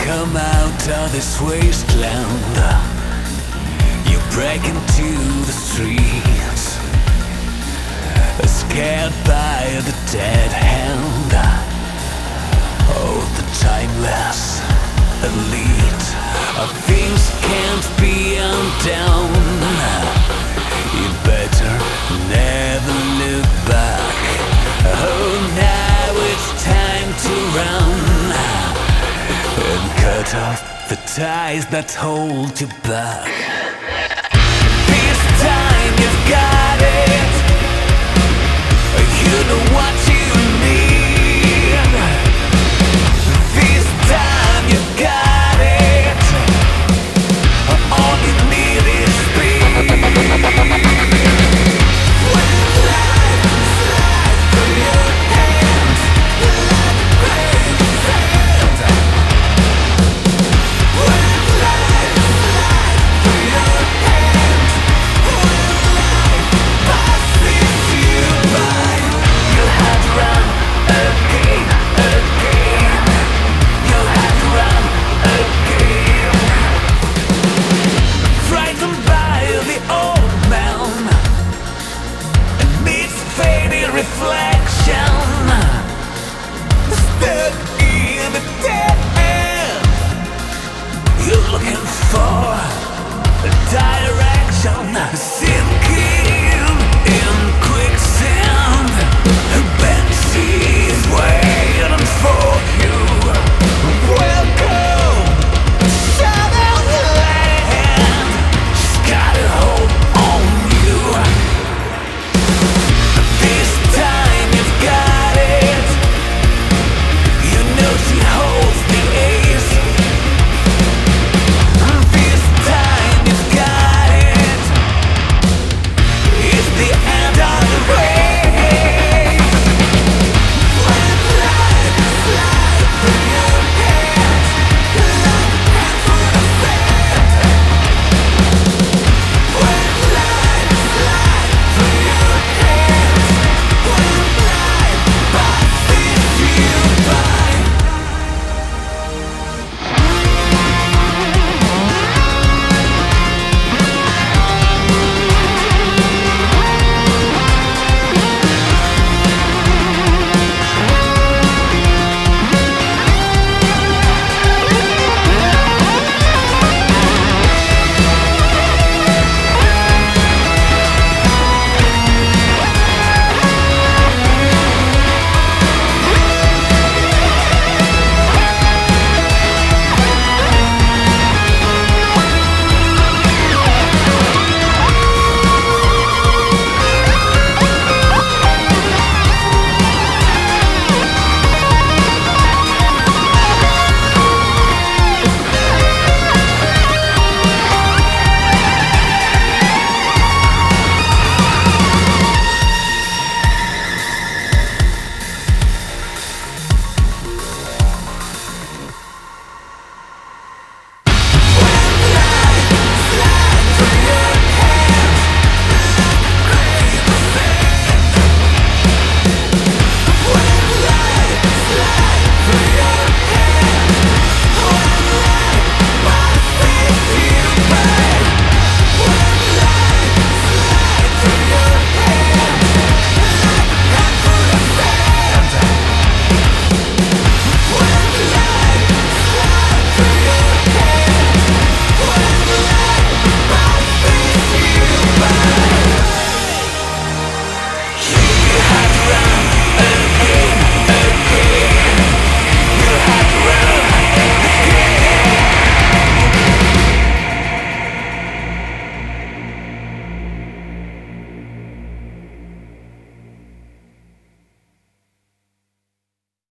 come out of this wasteland, you break into the streets, scared by the dead hand. Oh, the timeless elite of things can't be undone. You better never look back. Oh, now it's time to run and cut off the ties that hold you back. This time you've got it. You know what